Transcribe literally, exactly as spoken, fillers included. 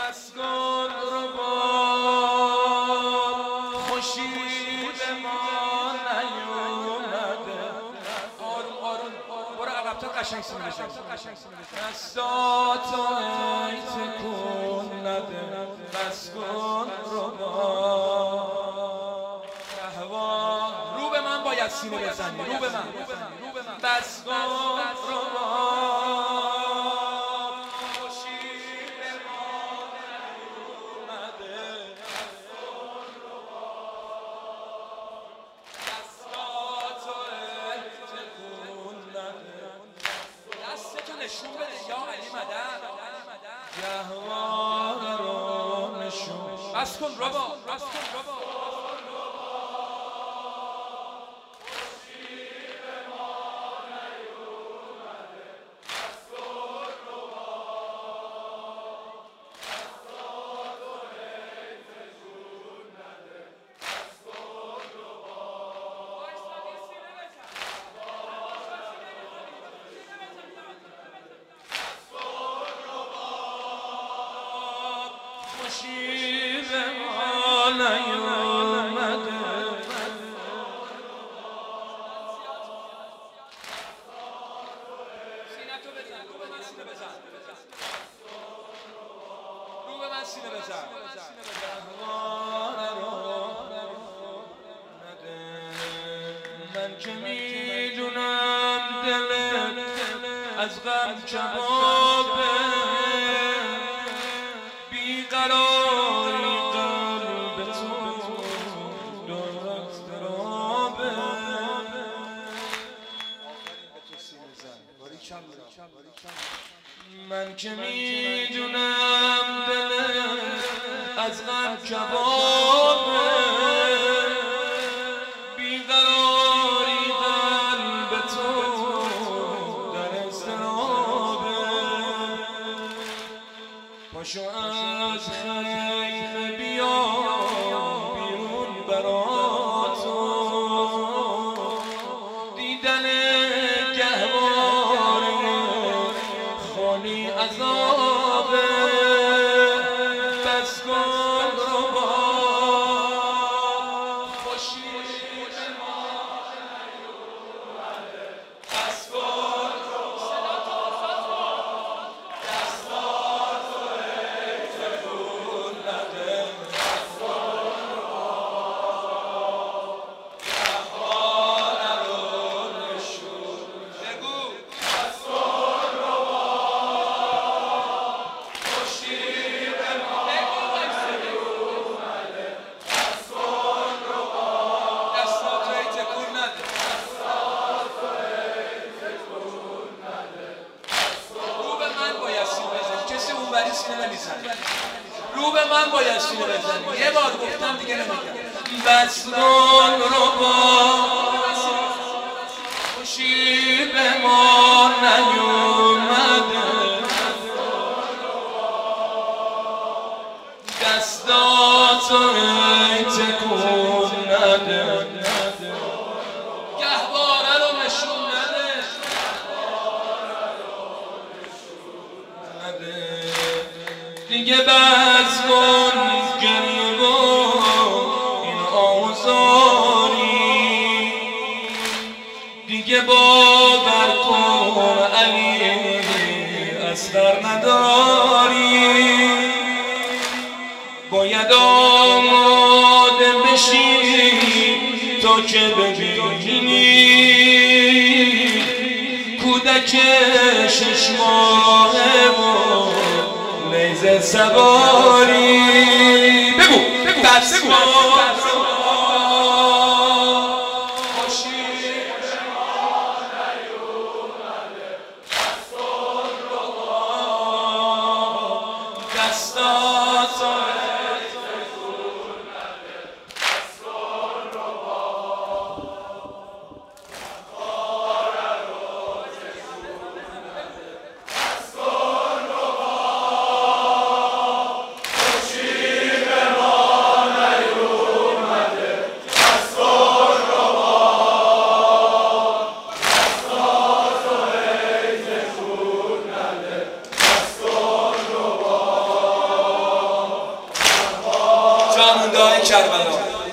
بس کن رباب خورشید ما نیومده. آروم آروم برو عقب‌تر قشنگ سینه بزن. دستاتو ای تکون نده. بس کن رباب رو به من باید سینه بزنی. رو به من بس کن رباب نشون بده یا علی مدد گهواره رو نشون. بس کن ربا بس کن ربا خورشید ما نیومده. بس کن ربا دستاتو ای تکون نده. بس کن ربا خورشید ما نیومده. سینه‌تو بزن. رو به من سینه بزن. رو به من سینه بزن. من که میدونم دلت از غم کبابه. بیقراری قلب تو دارد اضطرابه. من که میدونم دلت از غم کبابه. بیقراری قلب تو در اضطرابه. پاشو از خیمه بیا بیرون براتو. دیدن گهواره خالی عذابه. بس کن رباب خورشید ما نیومده. بس کن رو به من باید سینه بزنی. یه بار گفتم دیگه نمیگم. بس کن رباب خورشید به ما نیومده. دستاتو ای تکون نده. گهواره رو نشون نده. دیگه بس کن گریه و این آزاری. دیگه باور کن علی اثر نداری. باید آماده بشی تا که ببینی کودک شش ماهه و نیزه سواری. بگو بس کن خورشید ما نیومده. بس کن رباب دستاتو ای تکون نده. بس کن رباب گهواره رو تکون نده. بس کن رباب خورشید ما نیومده. بس کن رباب دستاتو ای تکون نده. بس کن رباب جامونده های کربلا.